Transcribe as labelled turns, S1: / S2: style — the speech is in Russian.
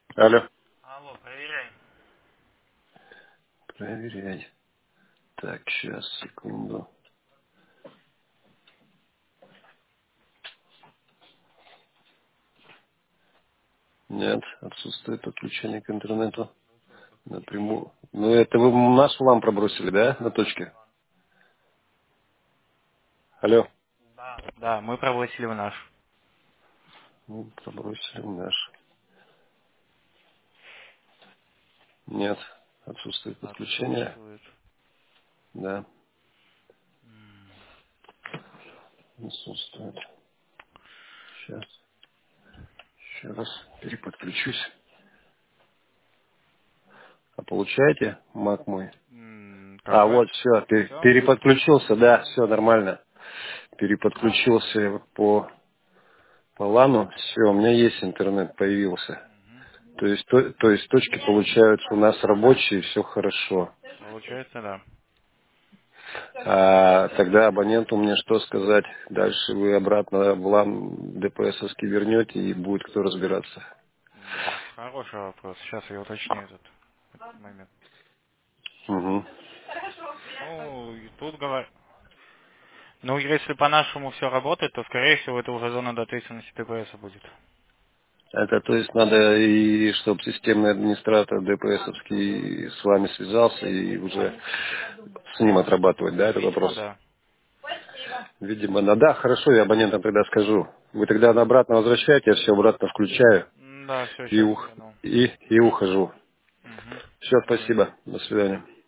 S1: Алло.
S2: Алло, проверяй.
S1: Проверяй. Так, сейчас, секунду. Нет, отсутствует подключение к интернету напрямую. Ну, это вы нашу лампу пробросили, да, на точке? Алло.
S2: Да, мы пробросили в наш.
S1: Ну, пробросили в наш. Нет, отсутствует подключение.
S2: Отсутствует.
S1: Да, отсутствует. Сейчас, еще раз переподключусь. А получаете, маг мой? А,
S2: Какой?
S1: вот, все,
S2: Все?
S1: переподключился, да, все нормально. Переподключился по лану, все, у меня есть интернет, появился. То есть точки получаются у нас рабочие, все хорошо.
S2: Получается, да.
S1: А тогда абоненту мне что сказать? Дальше вы обратно в лан ДПСовский вернете и будет кто разбираться.
S2: Хороший вопрос. Сейчас я уточню этот момент.
S1: Угу.
S2: Ну, и тут говорят. Ну, если по-нашему все работает, то, скорее всего, это уже зона ответственности ДПС будет.
S1: Это то есть надо и чтобы системный администратор ДПСовский с вами связался и уже с ним отрабатывать, да, этот
S2: Видимо,
S1: вопрос?
S2: да.
S1: Видимо, да, хорошо, я абонентам тогда скажу. Вы тогда обратно возвращаете, я все обратно включаю
S2: Да, все,
S1: и,
S2: сейчас верну.
S1: и ухожу.
S2: Угу.
S1: Все,
S2: Давай.
S1: спасибо. До свидания.